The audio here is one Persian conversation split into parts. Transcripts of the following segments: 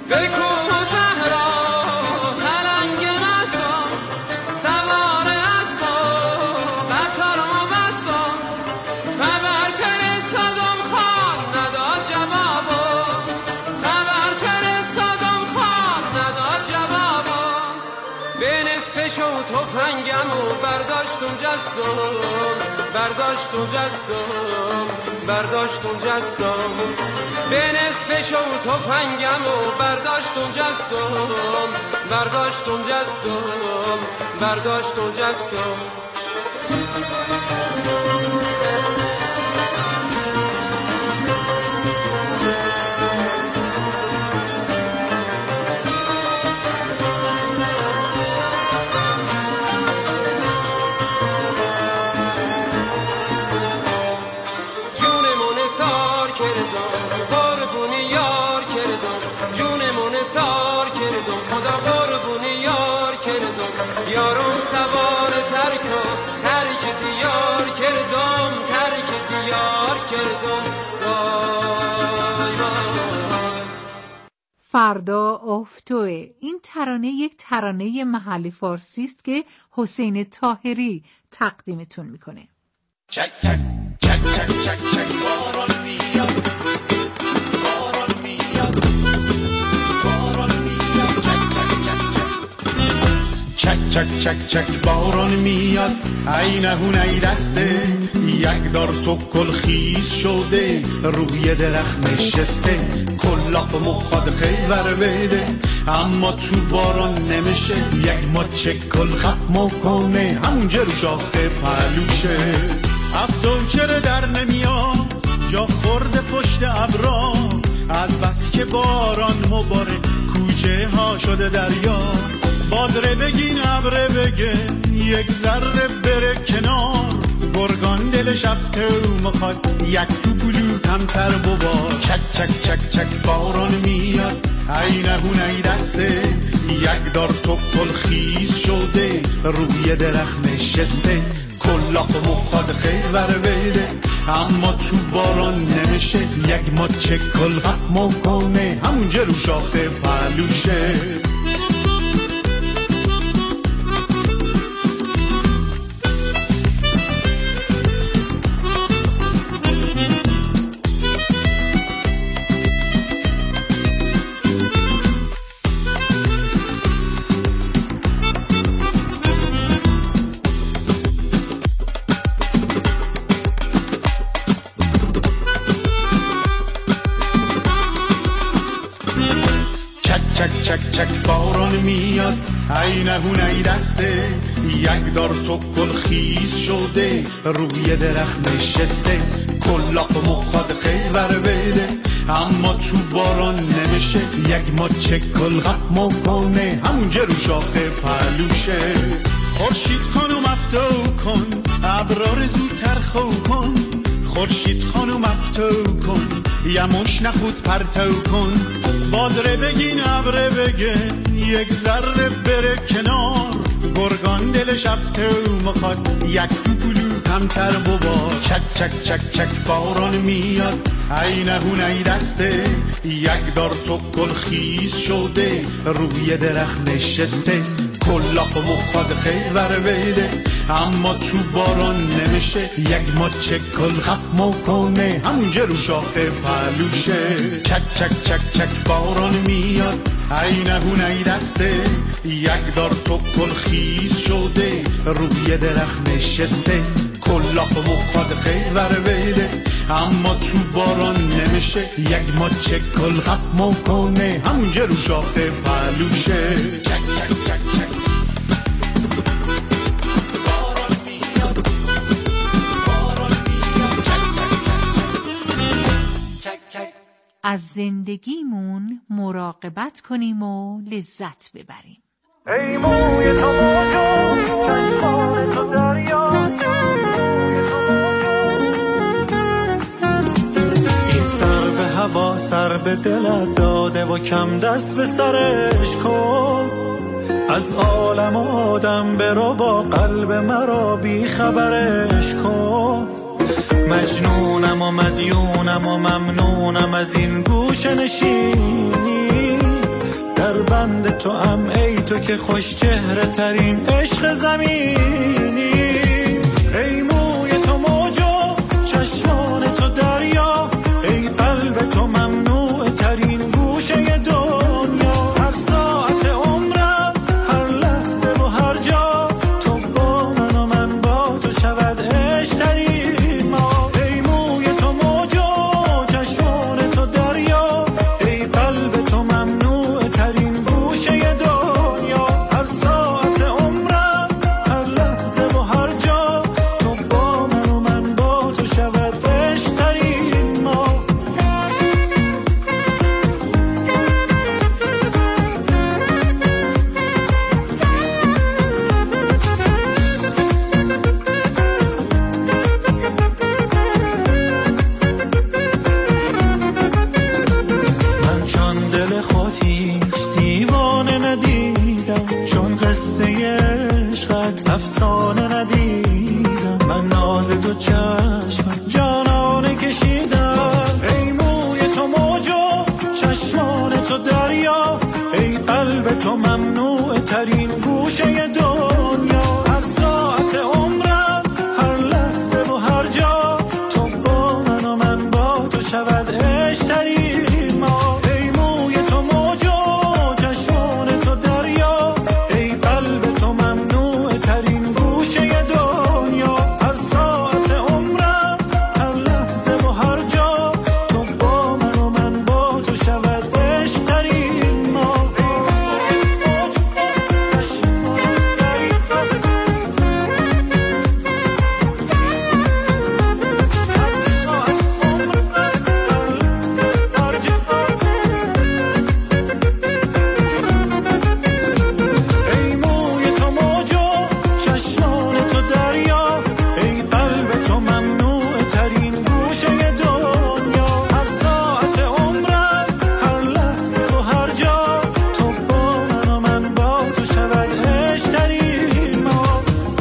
به کوه صحرا پلنگ مستان سوار اسبان قطار ما بستان خبر فرستادم خان نداد جوابا خبر فرستادم خان نداد جوابا به نصف شو تفنگم و برداشتم جستم به نصف شو تفنگم و برداشتم جستم یارم سوار ترک دیار کردم فردا افتوه. این ترانه یک ترانه محلی فارسی است که حسین طاهری تقدیمتون میکنه. چک چک چک چک چک چک باران میاد باران میاد باران میاد چک چک چک چک باران میاد ای نهون ای دسته یک دار تو کل خیز شده روی درخت نشسته کلاق مخاد خیور بده اما تو باران نمیشه یک ماچه کل خم کنه همونجا رو شاخه پلوشه افتون چرا در نمیاد جا خورده پشت ابرا از بس که باران مباره کوچه ها شده دریا بادره بگین ابره بگه یک ذره بره کنار گرگان دلش افته و مخواد یک تو بلو کمتر ببار چک چک چک چک باران میاد ای نهون ای دسته یک دار تو کل خیز شده روی درخت نشسته کلاق مخواد خیور بده اما تو باران نمیشه یک ماچه کل خم کنه همونجا رو شاخه پلوشه چک چک باران میاد ای نهون ای دسته یک دار تو کل خیز شده روی درخت نشسته کلاق مخواد خیور بده اما تو باران نمیشه یک ماچه کل خم کنه همونجا رو شاخه پلوشه خورشید خانم افتو کن ابرار زودتر خو کن خورشید خانم افتو کن یموش نخود پرتو کن بادره بگین ابره بگه یک ذره بره کنار گرگان دلش افته و مخواد یک پولو کمتر ببار چک چک چک چک باران میاد ای نهون ای دسته یک دار تو کل خیز شده روی درخت نشسته کلاق مخواد خیور بده اما تو باران نمیشه یک ماچه کل خم کنه همونجا رو شاخه پلوشه چک چک چک چک باران میاد ای نهون ای دسته یک دار تو کل خیز شده روی درخت نشسته کلاق مخواد خیور بده اما تو باران نمیشه یک ماچه کل خم کنه همونجا رو شاخه پلوشه چک چک چک چک از زندگیمون مراقبت کنیم و لذت ببریم. ای موی تو موجا چشمان تو دریا این سر به هوا سر به دلت داده و کم دست به سرش کن از عالم آدم برو با قلب مرا بی خبرش کن مجنونم و مدیونم و ممنونم از این گوشه نشینی تو هم ای تو که خوش چهره ترین عشق زمینی. ای موی تو موجا چشمان تو دریا، ای قلب تو ممنوع ترین گوشه دنیا. هر ساعت عمرم هر لحظه و هر جا تو با من و من با تو شود عشق ترین ما. ای موی تو موجا چشمان تو دریا، ای قلب تو ممنوع ترین گوشه دنیا. هر ساعت عمرم هر لحظه و هر جا تو با من و من با تو شود عشق ترین ما. من چون دل خود هیچ دیوانه ندیدم، چون قصه عشقت افسانه ندیدم. من ناز دو چشم جانانه کشیدم. ای موی تو موجا چشمان تو دریا، ای قلب تو ممنوع ترین گوشه دنیا. هر ساعت عمرم هر لحظه و هر جا تو با من و من با تو شود عشق ترین ما. ای موی تو موجا چشمان تو دریا، ای قلب تو ممنوع ترین گوشه دنیا. هر ساعت عمرم هر لحظه و هر جا تو با من و من با تو شود عشق ترین ما. ای موی تو موجا چشمان تو دریا، ای قلب تو ممنوع ترین گوشه دنیا. هر ساعت عمرم هر لحظه و هر جا تو با من و من با تو شود عشق ترین ما.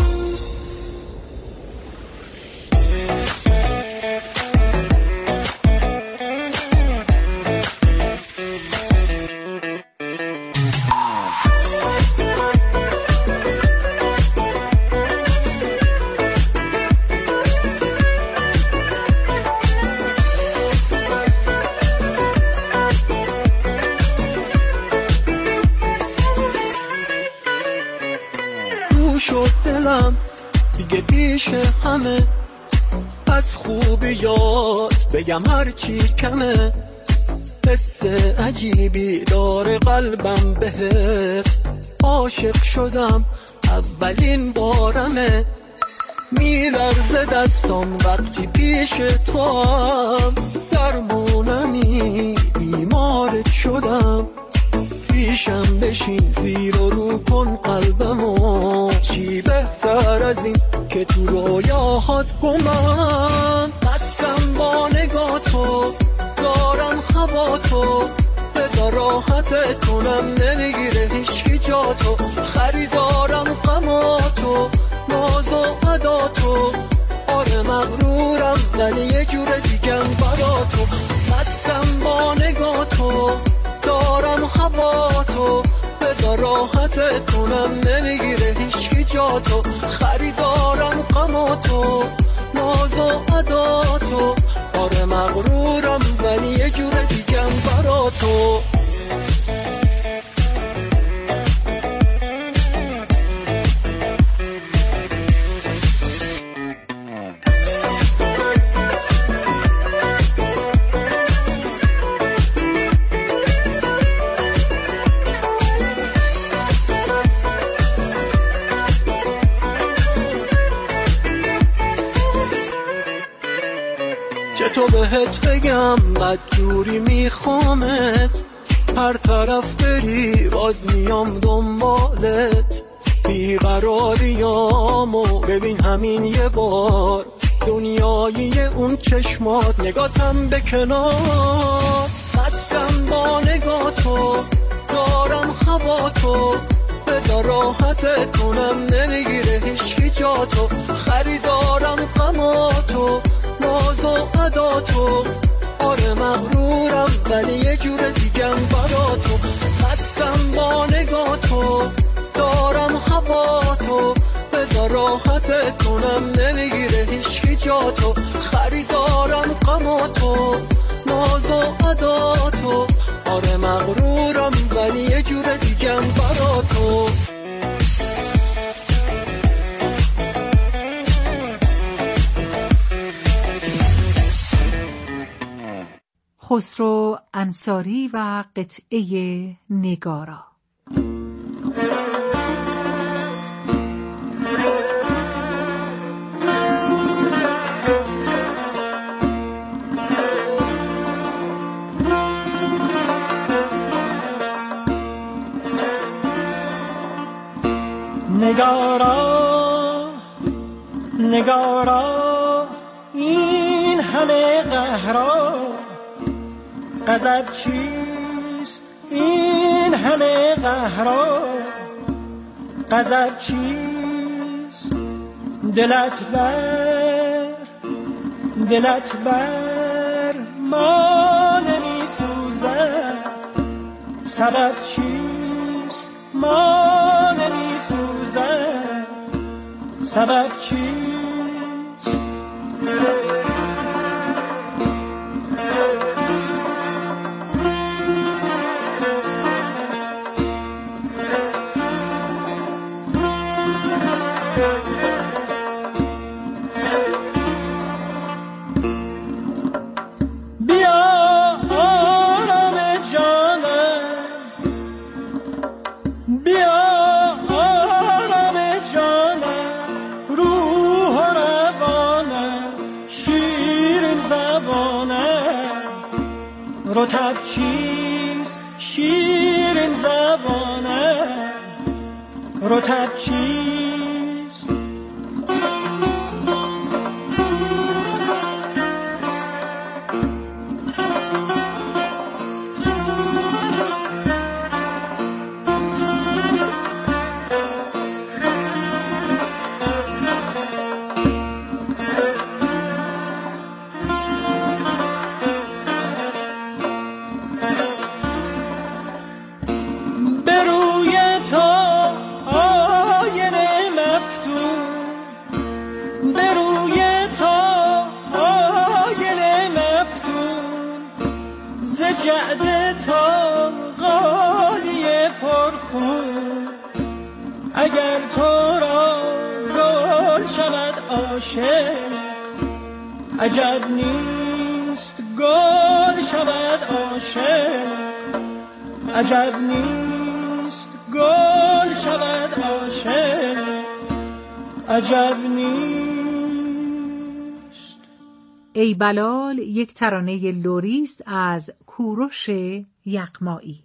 رو شد دلم دیگه پیش همه، از خوبیات بگم هرچی کمه. حس عجیبی داره قلبم بهت، عاشق شدم اولین بارمه. میلرزه دستم وقتی پیش تو هم، درمونمی بیمارت شدم. پیشم بشین زیر و رو کن قلبمو، چی بهتر از این که تو رویاهات گمم. مستم با نگاه تو دارم هوا تو، بذار راحتت کنم نمیگیره هیچکی جا تو. خریدارم غما تو ناز و ادا تو، آره مغرورم ولی یه جور دیگم برا تو. مستم با نگاه تو دارم هوا تو، بذار راحتت کنم نمیگیره هیچکی جا تو. خریدارم غما تو ناز و ادا تو، آره مغرورم ولی یه جور دیگم برا تو. چطور بهت بگم بدجوری میخوامت، هر طرف بری باز میام دنبالت. بیقراریامو ببین همین یه بار، دنیایی اون چشمات نگاتم به کنار. مستم با نگاه تو دارم هوا تو، بذار راحتت کنم نمیگیره هیچکی جا تو. خریدارم غما تو ناز و ادا تو، آره مغرورم ولی یه جور دیگم برا تو. مستم با نگاه خسرو انصاری و قطعه نگارا. نگارا نگارا این همه قهرا، غضب چیست این همه قهرا، غضب چیست؟ دلت بر ما نمی سوزد، سبب چیست ما نمی سوزد، سبب چیست؟ رطب چیست شیرین زبانه، رطب چیست؟ اگر تو را گل شود عاشق، عجب نیست گل شود عاشق، عجب نیست گل شود عاشق، عجب نیست. ای بلال یک ترانه لوریست از کوروش یغمایی.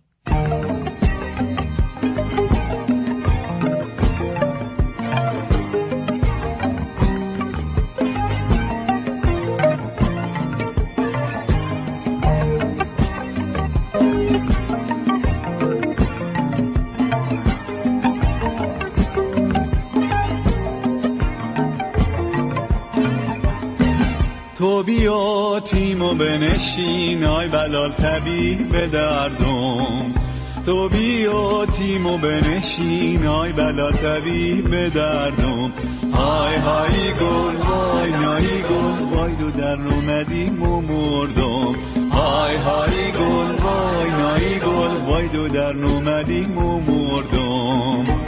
تو بیا تیمو بنشین آی بلال طبیب دردم، تو بیا تیمو بنشین آی بلال طبیب دردم، های های گل وای نایی گل وای دو در اومدیم و مردم، های های گل وای نایی گل وای دو در اومدیم و مردم.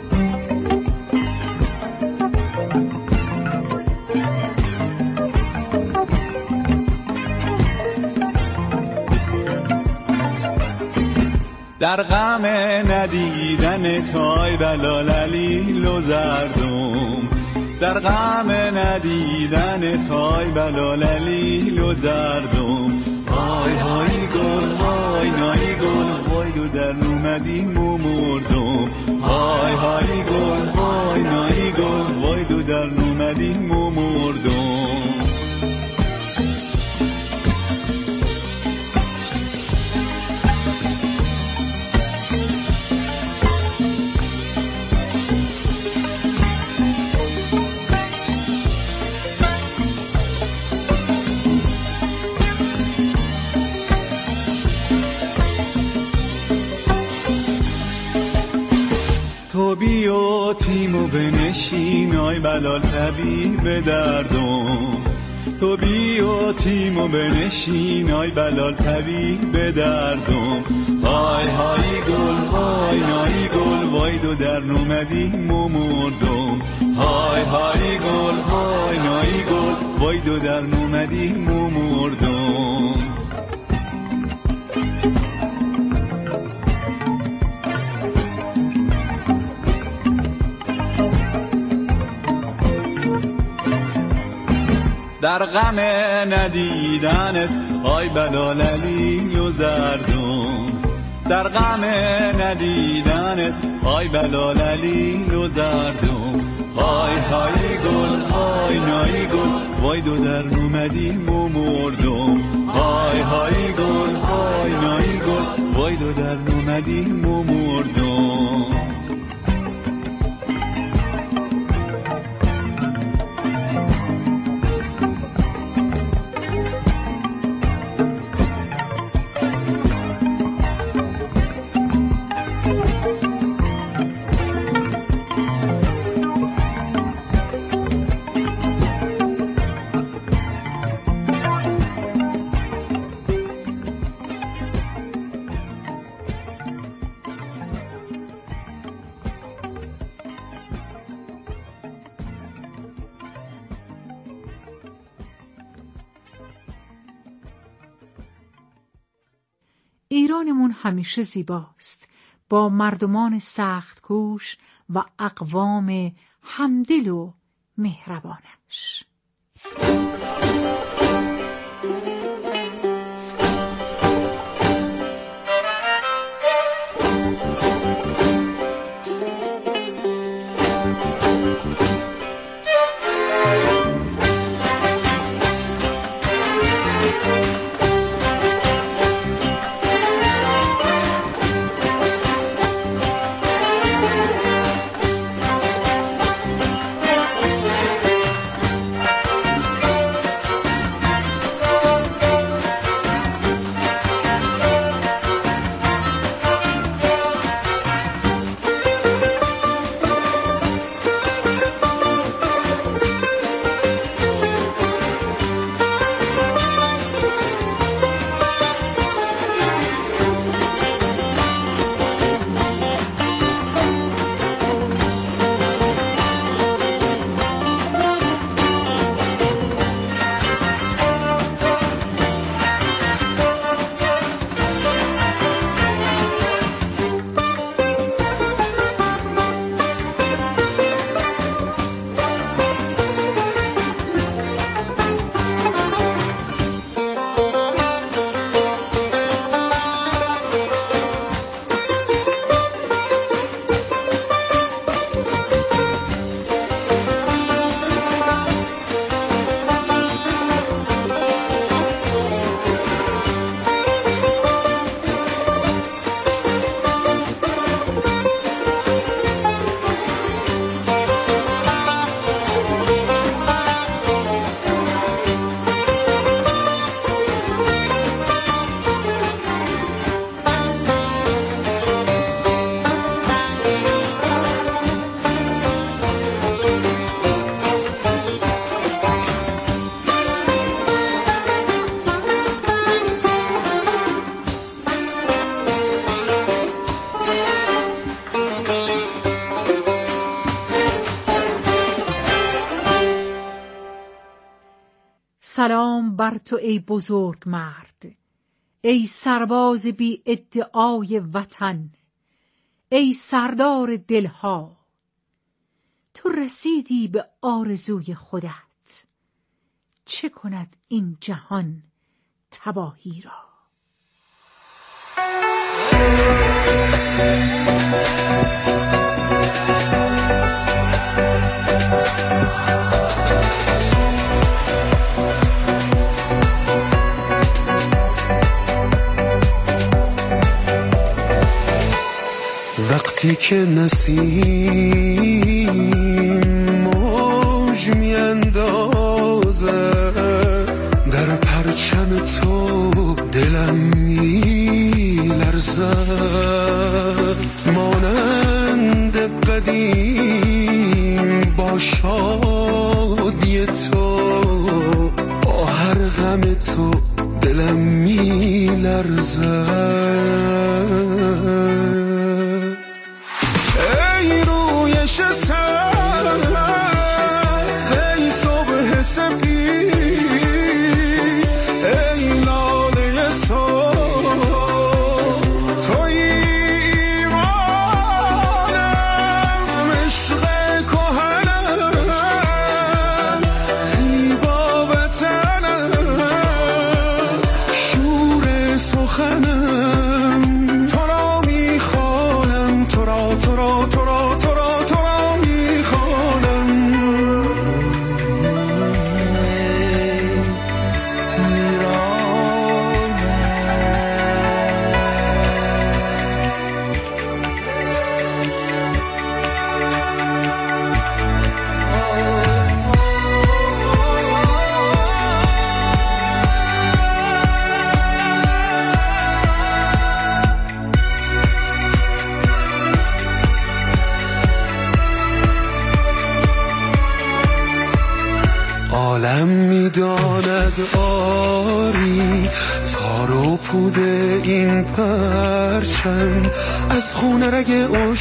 در غم ندیدن تای بلال علیل و زردم، در غم ندیدن تای بلال علیل و زردم، های های گل های نایی گل وای دو در اومدیم و مردم، های های گل های نایی گل وای دو در اومدیم و مردم. تو بیا تیمو بنشین آی بلال طبیب دردم، تو بیا تیمو بنشین آی بلال طبیب دردم، های های گل های نایی گل وای دو در اومدیم و مردم، های های گل های نایی گل وای دو در اومدیم و مردم. در غم ندیدنت آی بلال علیل و زردم، در غم ندیدنت آی بلال علیل و زردم. های های گل های نای گل وای دو در اومدیم و مردم. های های گل های نای گل وای دو در اومدیم و مردم. ایرانمون همیشه زیباست، با مردمان سخت کوش و اقوام همدل و مهربانش. سلام بر تو ای بزرگ مرد، ای سرباز بی ادعای وطن، ای سردار دلها. تو رسیدی به آرزوی خودت، چه کند این جهان تباهی را؟ وقتی که نسیم موج میاندازه در پرچم تو دلم میلرزد، مانند قدیم با شادی تو، با هر غم تو دلم میلرزد. این پرچم از خون رگ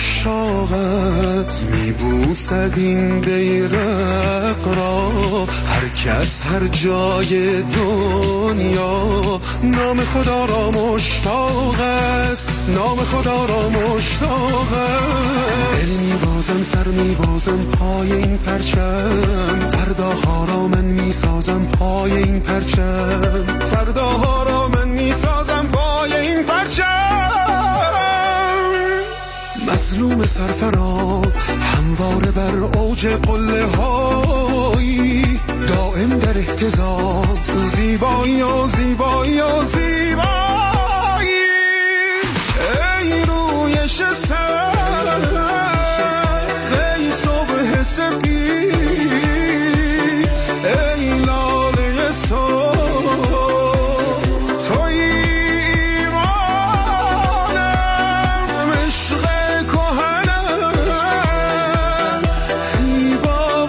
عشاقت میبوسد این بیرق را هر کس هر جای دنیا نام خدا را مشتاق است نام خدا را مشتاق است دل میبازم سر میبازم پای این پرچم فرداها را من میسازم پای این پرچم فرداها را من میسازم پای این پرچم مظلوم سرفراز همواره بر اوج قله هایی دائم در اهتزاز زیبایی و زیبایی و زیبایی ای رویش سبز ای صبح سپید ای لاله صبح توی ایمانم عشق کهنم زیبا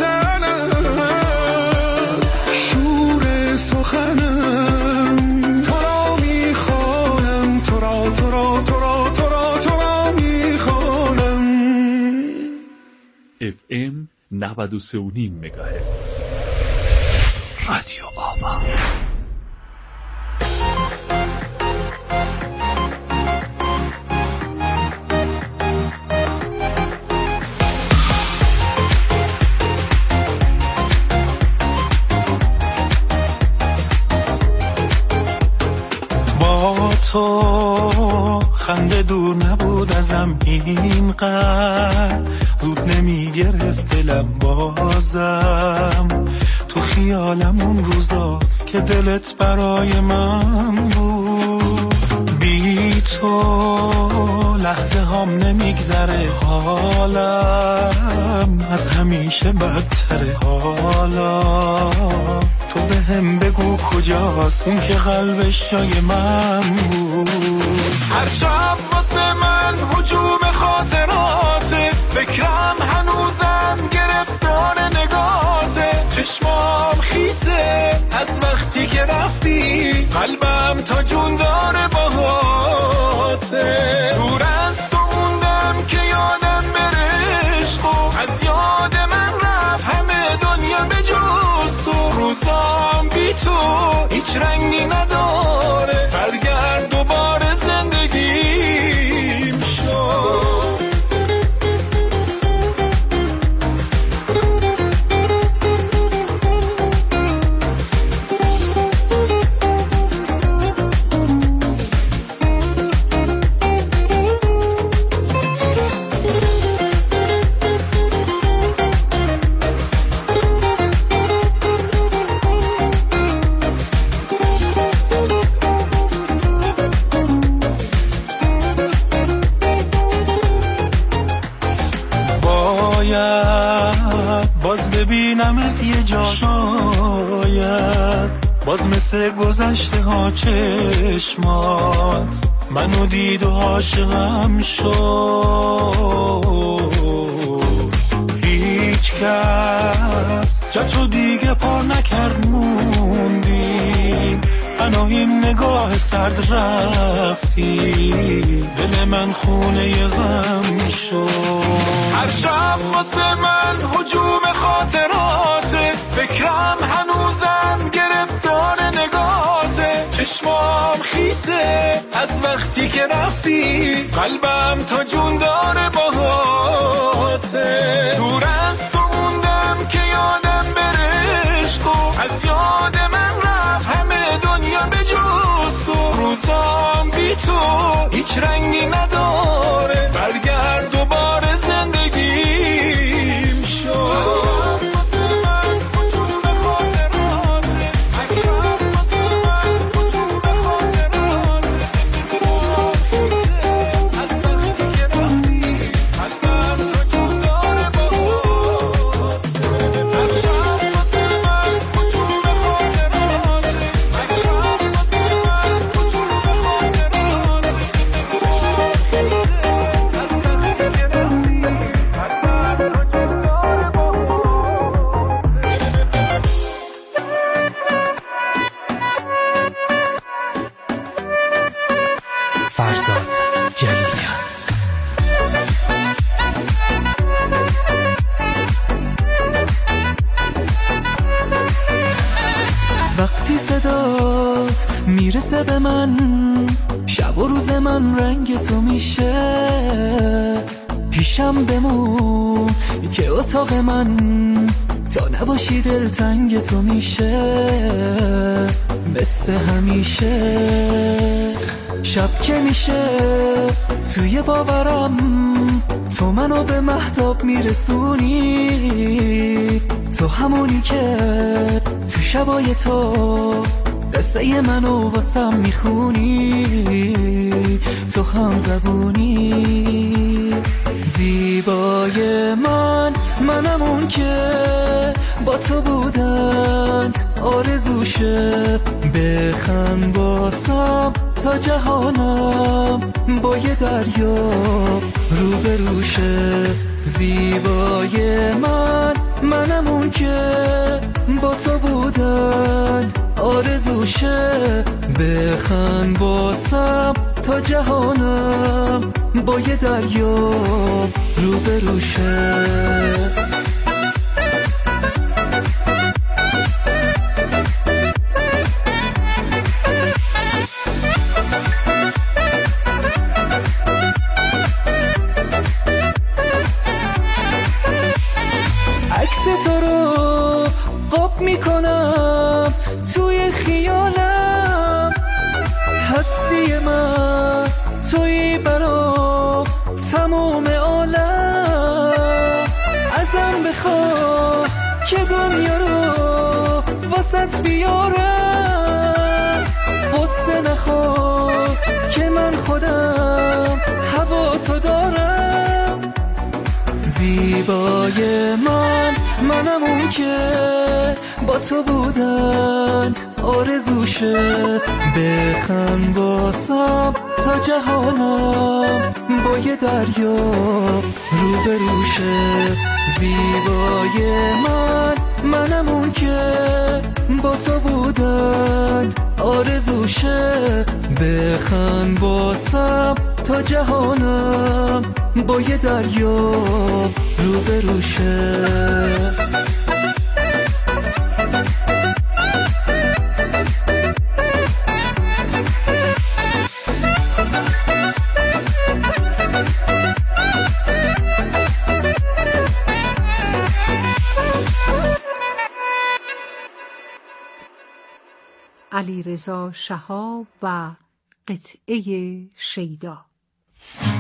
وطنم شور سخنم تو را میخوانم تو را تو را تو را تو را تو را میخوانم FM 93.5 مگاهرتز رادیو آوا. با تو خنده دور نبود ازم اینقدر زود نمی گرفت دلم بازم تو خیالم اون روزاست که دلت برای من بود بی تو لحظه هم نمیگذره حالم از همیشه بدتره حالا تو به هم بگو کجاست اون که قلبش جای من بود هر شب واسه من هجوم خاطراته فکرم هنوزم گرفتار نگاته چشمام خیسه از وقتی که رفتی قلبم تا جون داره باهاته دور از تو موندم که یادم برش خوب از یاد من رفت همه دنیا به جز تو روزام بی تو هیچ رنگی نداره برگرد دوباره زندگیم شد باز ببینمت یه جا شاید باز مثل گذشته ها چشمات منو دید و عاشقم شد هیچ کس جاتو دیگه پر نکرد موندیم منو این نگاه سرد رفتی دل من خونه غم شد هر شب واسه من هجوم خاطراته فکرم هنوزم گرفتار نگاته چشمام خیسه از وقتی که رفتی قلبم تا جون داره باهاته دور از تو موندم که یادم برش خوب از یاد من رفت همه دنیا به جز تو روزام بی تو هیچ رنگی نداره برگرد دوباره زندگیم شد فرزاد جلیلیان. وقتی صدات میرسه به من، شب و روز من رنگ تو میشه. پیشم بمون که اتاق من تا نباشی دلتنگ تو میشه. مثل همیشه شب که میشه توی باورم تو منو به مهتاب میرسونی. تو همونی که تو شبای تو قصه منو واسم میخونی. تو هم زبونی زیبای منم اون که با تو بودن آرزوشه. بخند واسم تا جهانم با یه دریا روبروشه. زیبای منم اون که با تو بودن آرزوشه. بخند واسم تا جهانم با یه دریا روبروشه. عکس تو رو قاب میکنم توی خیالم. هستی من توی برا تموم عالم. ازم بخواه که دنیا رو واسط بیارم. غصه نخواه که من خودم هوا تو دارم. زیبای منم اون که با تو بودن آرزوشه. بخند واسم تا جهانم با یه دریا روبروشه. زیبای منم اون که با تو بودن آرزوشه. بخند واسم تا جهانم با یه دریا روبروشه. علیرضا شهاب و قطعه شیدا.